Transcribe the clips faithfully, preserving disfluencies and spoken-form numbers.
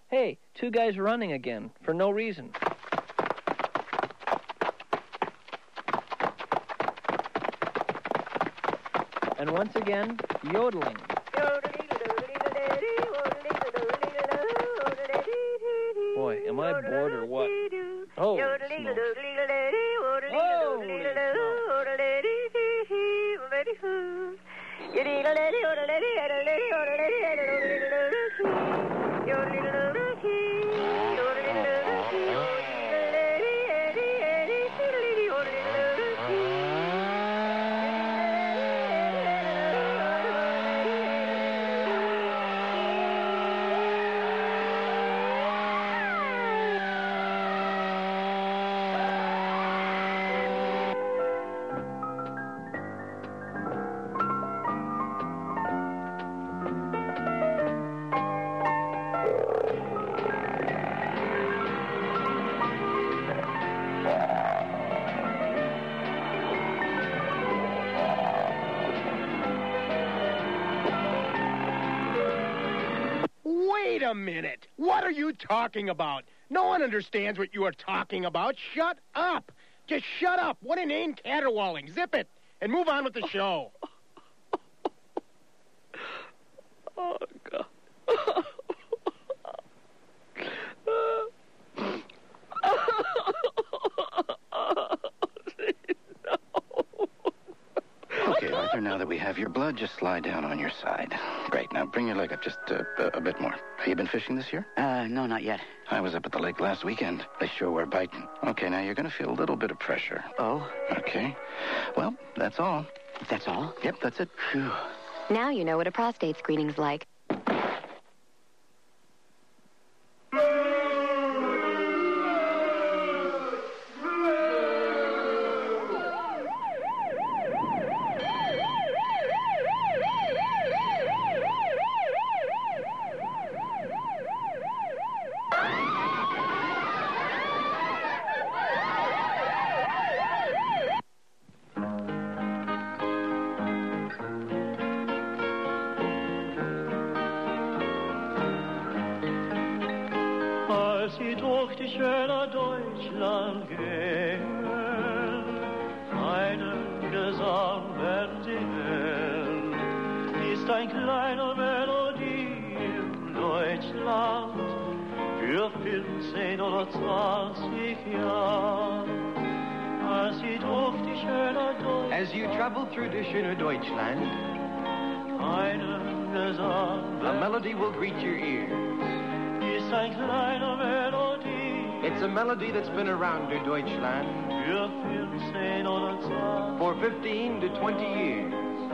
Hey, two guys running again, for no reason. And once again, yodeling. Boy, am I bored or what? Holy smokes. Wait a minute. What are you talking about? No one understands what you are talking about. Shut up. Just shut up. What inane caterwauling. Zip it. And move on with the show. Oh, God. Okay, Arthur, now that we have your blood, just slide down on your side. Great. Now bring your leg up just uh, a, a bit more. Have you been fishing this year? Uh, no, not yet. I was up at the lake last weekend. They sure were biting. Okay, now you're going to feel a little bit of pressure. Oh? Okay. Well, that's all. That's all? Yep, that's it. Phew. Now you know what a prostate screening's like. Als sie durch die schöne Deutschland gehen, einen Gesang werden sie hören, ist ein kleiner Melodie in Deutschland für fünfzehn oder zwanzig Jahre. Als sie durch die schöne Deutschland, As you travel through the schöne Deutschland, einen Gesang a melody will greet your ears. ist ein kleiner Melodie It's a melody that's been around in Deutschland für fünfzehn oder zwanzig. for fifteen to twenty years.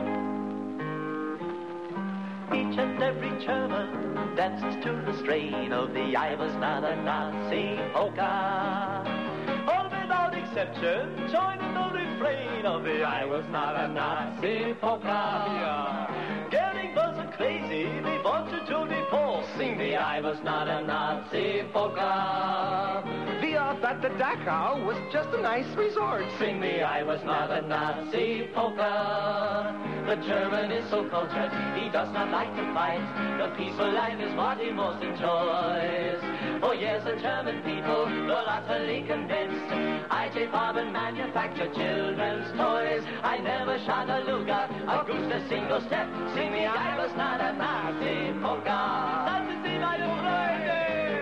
Each and every German dances to the strain of the I was not a Nazi polka. All without exception join in the refrain of the I was not a Nazi polka. Yeah. Getting buzz and crazy, they want you to be forced. Sing the I was not a Nazi polka. The off at the Dachau was just a nice resort. Sing the I was not a Nazi polka. The German is so cultured, he does not like to fight. The peaceful life is what he most enjoys. For years the German people were utterly convinced I J Farben manufactured children's toys. I never shot a Luger, a goose, a single step. Sing me, I was not a Nazi polka. Das ist die meine Freude.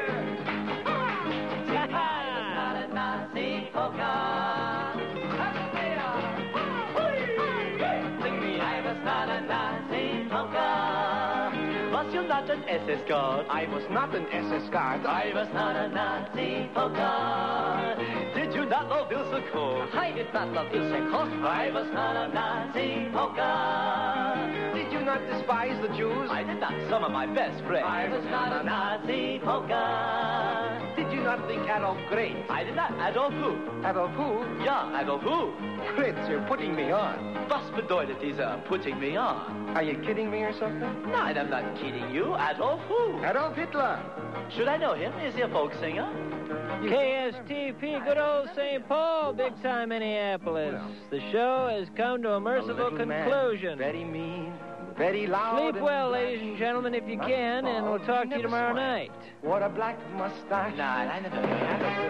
Sing me, I was not a Nazi polka. Sing me, I was not a Nazi polka. Was you not an S S guard? I was not an S S guard. I was not a Nazi polka. Did you not love Ilse Koch? I did not love Ilse Koch. I was not a Nazi polka. Did you not despise the Jews? I did not. Some of my best friends. I was not a Nazi polka. Did you not think Adolf great? I did not. Adolf who? Adolf who? Ja, Adolf who? Fritz, you're putting me on. Was bedeutet dieser putting me on? Are you kidding me or something? Nein, I'm not kidding you. Adolf who? Adolf Hitler. Should I know him? Is he a folk singer? K S T P, good old Saint Paul, big time Minneapolis. The show has come to a merciful A little man, conclusion. very mean. very loud. Sleep and well, black. ladies and gentlemen, if you can, and we'll talk to you tomorrow night. What a black mustache. Nah, I never had it.